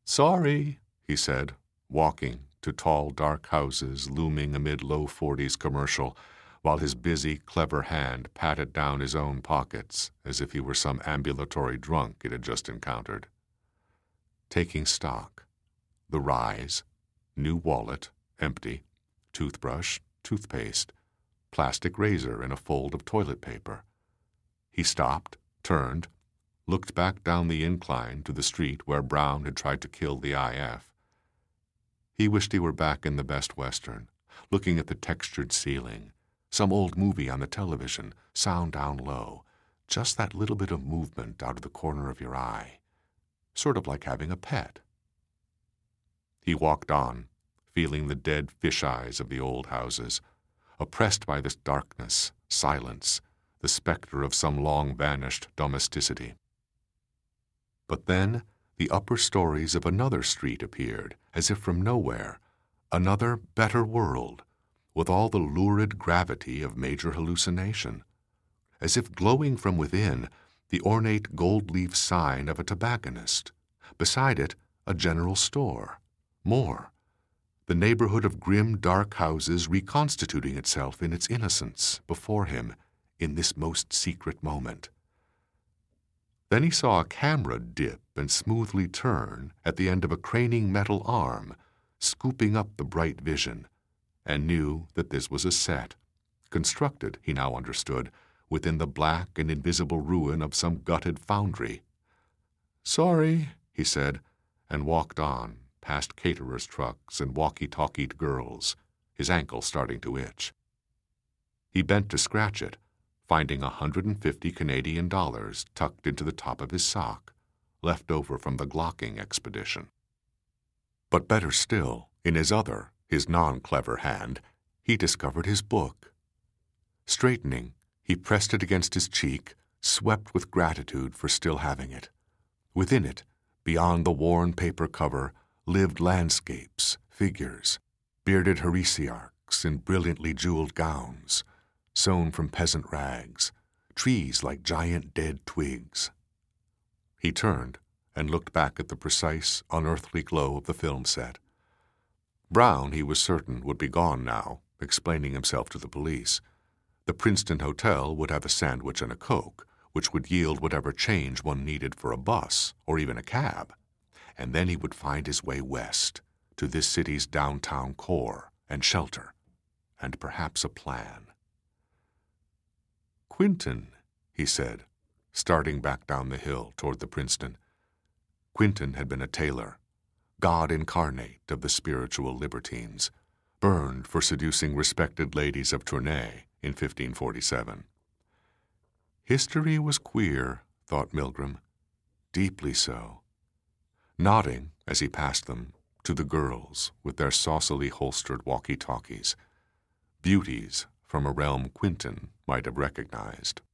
"Sorry," he said, walking to tall, dark houses looming amid low 40s commercial, while his busy, clever hand patted down his own pockets as if he were some ambulatory drunk it had just encountered. Taking stock. The rise, new wallet, empty, toothbrush, toothpaste, plastic razor and a fold of toilet paper. He stopped, turned, looked back down the incline to the street where Brown had tried to kill the IF. He wished he were back in the Best Western, looking at the textured ceiling, some old movie on the television, sound down low, just that little bit of movement out of the corner of your eye, sort of like having a pet. He walked on, feeling the dead fish eyes of the old houses, oppressed by this darkness, silence, the specter of some long-vanished domesticity. But then the upper stories of another street appeared, as if from nowhere, another better world, with all the lurid gravity of major hallucination, as if glowing from within the ornate gold-leaf sign of a tobacconist, beside it a general store. More, the neighborhood of grim, dark houses reconstituting itself in its innocence before him in this most secret moment. Then he saw a camera dip and smoothly turn at the end of a craning metal arm, scooping up the bright vision, and knew that this was a set, constructed, he now understood, within the black and invisible ruin of some gutted foundry. "Sorry," he said, and walked on, past caterers' trucks and walkie-talkied girls, his ankle starting to itch. He bent to scratch it, finding 150 Canadian dollars tucked into the top of his sock, left over from the glocking expedition. But better still, in his other, his non-clever hand, he discovered his book. Straightening, he pressed it against his cheek, swept with gratitude for still having it. Within it, beyond the worn paper cover, lived landscapes, figures, bearded heresiarchs in brilliantly jeweled gowns, sewn from peasant rags, trees like giant dead twigs. He turned and looked back at the precise, unearthly glow of the film set. Brown, he was certain, would be gone now, explaining himself to the police. The Princeton Hotel would have a sandwich and a Coke, which would yield whatever change one needed for a bus or even a cab. And then he would find his way west, to this city's downtown core and shelter, and perhaps a plan. "Quinton," he said, starting back down the hill toward the Princeton. Quinton had been a tailor, god incarnate of the spiritual libertines, burned for seducing respected ladies of Tournai in 1547. History was queer, thought Milgram, deeply so. Nodding, as he passed them, to the girls with their saucily holstered walkie-talkies, beauties from a realm Quinton might have recognized.